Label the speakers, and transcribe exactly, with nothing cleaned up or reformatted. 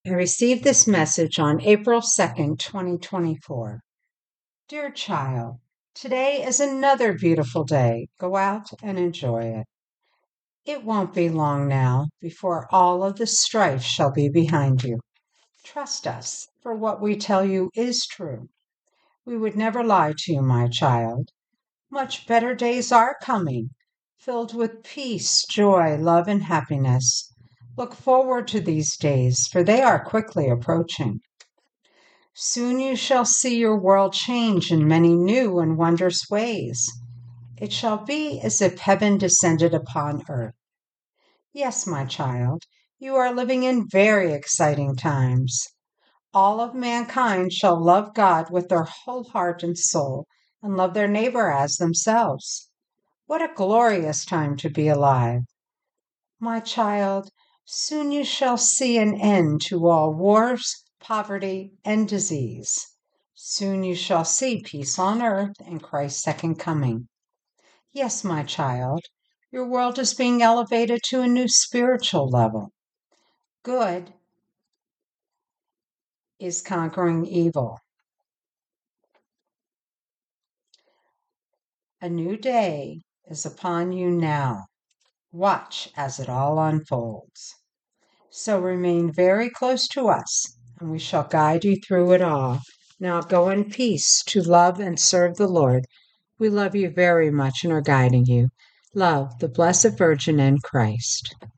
Speaker 1: I received this message on April second, twenty twenty-four. Dear child, today is another beautiful day. Go out and enjoy it. It won't be long now before all of the strife shall be behind you. Trust us, for what we tell you is true. We would never lie to you, my child. Much better days are coming, filled with peace, joy, love, and happiness. Look forward to these days, for they are quickly approaching. Soon you shall see your world change in many new and wondrous ways. It shall be as if heaven descended upon earth. Yes, my child, you are living in very exciting times. All of mankind shall love God with their whole heart and soul, and love their neighbor as themselves. What a glorious time to be alive! My child, soon you shall see an end to all wars, poverty, and disease. Soon you shall see peace on earth and Christ's second coming. Yes, my child, your world is being elevated to a new spiritual level. Good is conquering evil. A new day is upon you now. Watch as it all unfolds. So remain very close to us, and we shall guide you through it all. Now go in peace to love and serve the Lord. We love you very much and are guiding you. Love, the Blessed Virgin and Christ.